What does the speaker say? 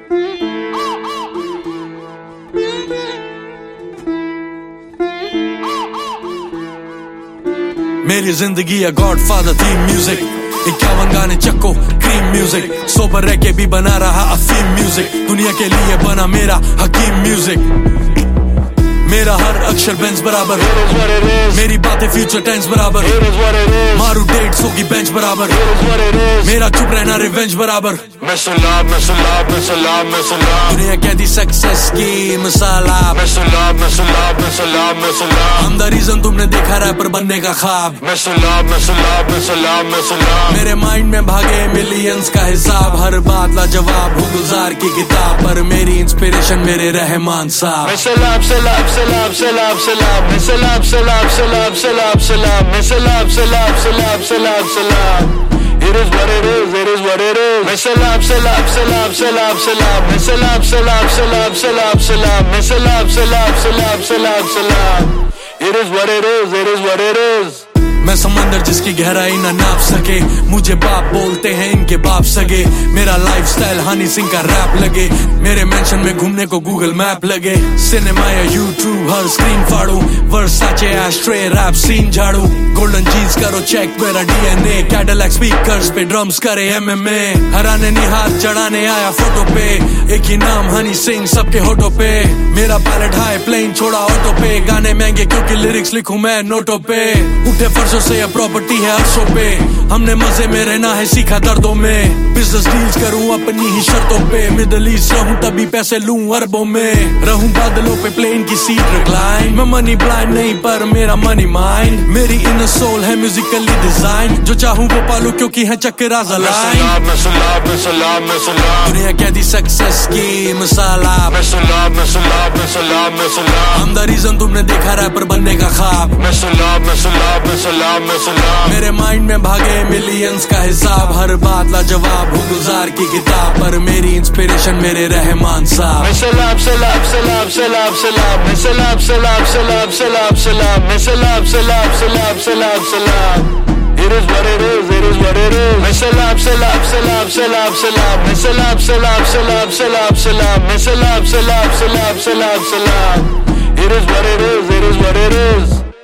मेरी जिंदगी है गॉडफादर थीम म्यूजिक, 51 गाने चक्को क्रीम म्यूजिक, सोबर रह के भी बना रहा अफीम म्यूजिक, दुनिया के लिए बना मेरा हकीम म्यूजिक। मेरा हर अक्षर बेंच बराबर, मेरी बातें फ्यूचर टेंस बराबर, मारू डेट्स होगी बेंच बराबर, मेरा चुप रहना रिवेंज बराबर। मैं सलाम मैं सलाम मैं सलाम मैं सलाम, दुनिया कहती सक्सेस की मिसाला, मैं सलाम मैं सलाम मैं सलाम मैं सलाम, हम द रीजन तुमने देखा रैपर बनने का ख्वाब। मैं सलाम मैं सलाम मैं सलाम मैं सलाम, मेरे माइंड में भागे मिलियंस का हिसाब, हर बात लाजवाब हूँ गुजार की किताब, पर मेरी इंस्पिरेशन मेरे रहमान साहब। मैं सलाम सलाम सलाम सलाम सलाम, मैं सलाम सलाम सलाम सलाम सलाम, मैं सलाम सलाम सलाम सलाम सलाम। It is what it is, it is what it is. मैं सलाम सलाम सलाम सलाम सलाम, मैं सलाम सलाम सलाम सलाम सलाम, मैं सलाम सलाम सलाम सलाम सलाम। It is what it is, it is what it is. मैं समंदर जिसकी गहराई ना नाप सके, मुझे बाप बोलते हैं इनके बाप सगे, मेरा लाइफस्टाइल हनी सिंह का रैप लगे, मेरे मेंशन में घूमने को गूगल मैप लगे, सिनेमा या यूट्यूब हर स्क्रीन फाड़ू, वर्साचे एस्ट्रे रैप सीन झाड़ू, गोल्डन जीन्स करो चेक मेरा डीएनए, कैडिलैक स्पीकर्स पे ड्रम्स करे एमएमए, हराने नहीं हाथ चढ़ाने आया फोटो पे, एक ही नाम हनी सिंह सबके होठों पे, मेरा पैलेट हाई प्लेन छोड़ा ऑटो पे, गाने महंगे क्योंकि लिरिक्स लिखूं मैं नोटों पे, उठे फर्शों से ये प्रॉपर्टी है अर्शों पे, हमने मजे में रहना है सीखा दर्दों में, बिजनेस डील्स करूं अपनी ही शर्तों पे, मिडल ईस्ट रहूं तभी पैसे लूं अरबों में, रहूं बादलों पे प्लेन की सीट रिक्लाइन, मैं मनी ब्लाइंड नहीं पर मेरा मनी माइंड, मेरी इनर सोल है म्यूजिकली डिजाइन, जो चाहूं वो पालूं क्योंकि है चक्राज़ अलाइन। मैं सलाम मैं सलाम मैं सलाम, दुनिया कहती सक्सेस की मिसाला, मैं सलाम मैं सलाम मैं सलाम मैं सलाम, हम द रीजन तुमने देखा रैपर बनने का ख्वाब। मैं सलाम मैं सलाम मैं सलाम मैं सलाम, मेरे माइंड में भागे मिलियंस का हिसाब, हर बात लाजवाब हूँ गुजार की किताब, पर मेरी इंस्पिरेशन मेरे रहमान साहब। मैं सलाम सलाम सलाम सलाम सलाम, मैं सलाम सलाम सलाम सलाम सलाम, मैं सलाम सलाम सलाम सलाम सलाम। It is what it is, it is what it is. मैं सलाम सलाम सलाम सलाम सलाम, मैं सलाम सलाम सलाम सलाम सलाम, मैं सलाम सलाम सलाम सलाम सलाम। It is what it is, it is what it is.